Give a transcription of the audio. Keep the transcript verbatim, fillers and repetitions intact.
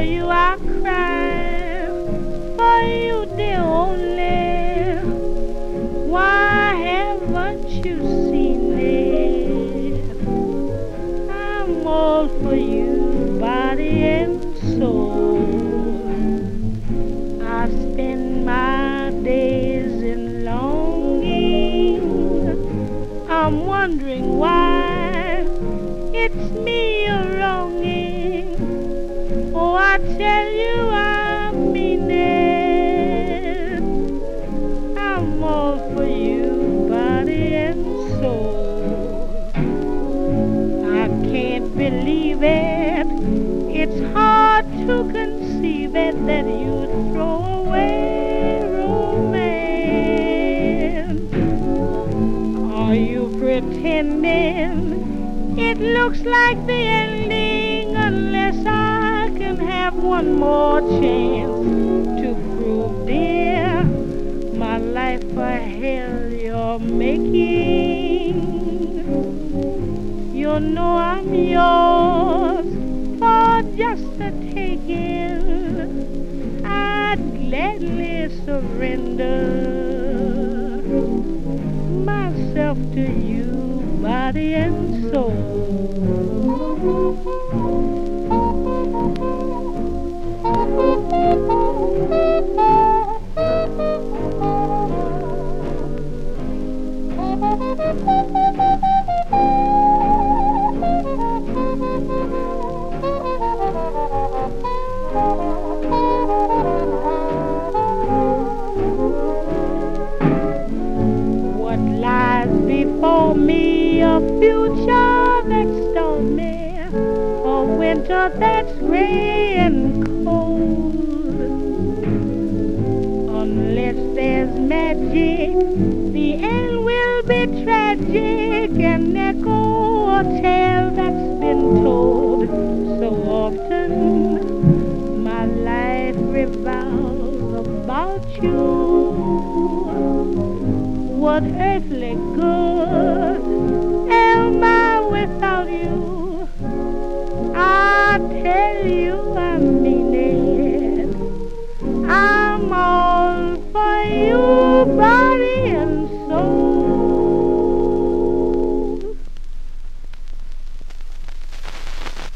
you I cry, for you dear only. Why haven't you seen it? I'm all for you, body and soul. I spend my days in longing. I'm wondering why it's me you're wronging. Oh, I tell you I mean it. I'm all for you, body and soul. I can't believe it. It's hard to conceive it that you throw away romance. Are you pretending it looks like the ending unless I can have one more chance to prove, dear, my life a hell you're making? You know I'm yours for just the taking. I'd gladly surrender myself to you, body and soul. What lies before me, a future that's stormy, a winter that's gray and cold. Unless there's magic, the end will be tragic and echo a tale that's been told so often. My life revolves about you. What earthly